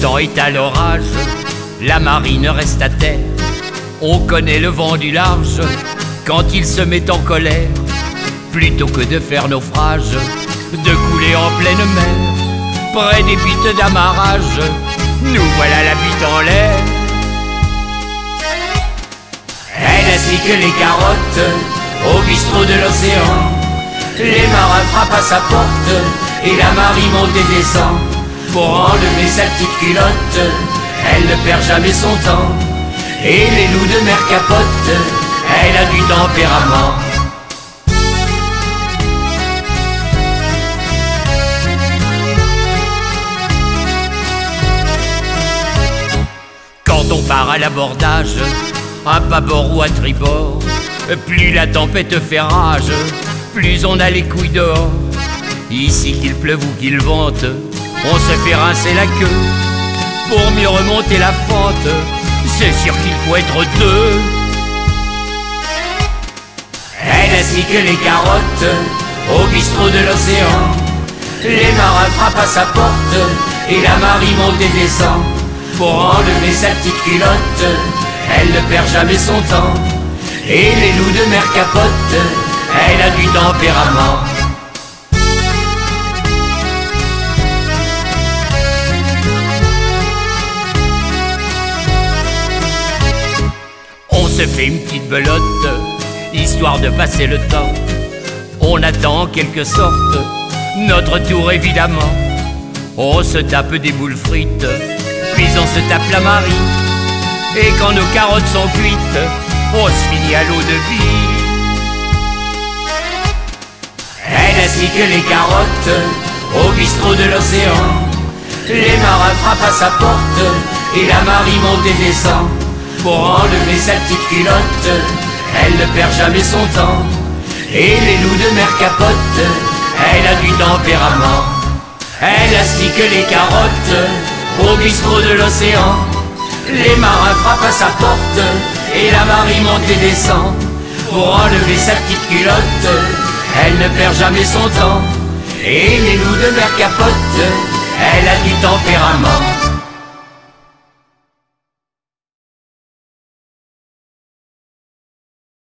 temps est à l'orage, la marine reste à terre. On connaît le vent du large quand il se met en colère. Plutôt que de faire naufrage, de couler en pleine mer, près des bites d'amarrage, nous voilà la bite en l'air. Elle ainsi que les carottes au bistrot de l'océan. Les marins frappent à sa porte et la Marie monte et descend. Pour enlever sa petite culotte, elle ne perd jamais son temps. Et les loups de mer capotent, elle a du tempérament. Quand on part à l'abordage, à bâbord ou à tribord, plus la tempête fait rage, plus on a les couilles dehors. Ici qu'il pleuve ou qu'il vente, on se fait rincer la queue pour mieux remonter la fente. C'est sûr qu'il faut être deux. Elle ainsi que les carottes au bistrot de l'océan. Les marins frappent à sa porte et la Marie monte et descend. Pour enlever sa petite culotte, elle ne perd jamais son temps. Et les loups de mer capotent, elle a du tempérament. On se fait une petite belote, histoire de passer le temps. On attend en quelque sorte notre tour évidemment. On se tape des boules frites, puis on se tape la Marie. Et quand nos carottes sont cuites, on se finit à l'eau de vie. Elle ainsi que les carottes au bistrot de l'océan. Les marins frappent à sa porte et la Marie monte et descend. Pour enlever sa petite culotte, elle ne perd jamais son temps. Et les loups de mer capotent, elle a du tempérament. Elle ainsi que les carottes au bistrot de l'océan. Les marins frappent à sa porte et la Marie monte et descend. Pour enlever sa petite culotte, elle ne perd jamais son temps. Et les loups de mer capotent, elle a du tempérament.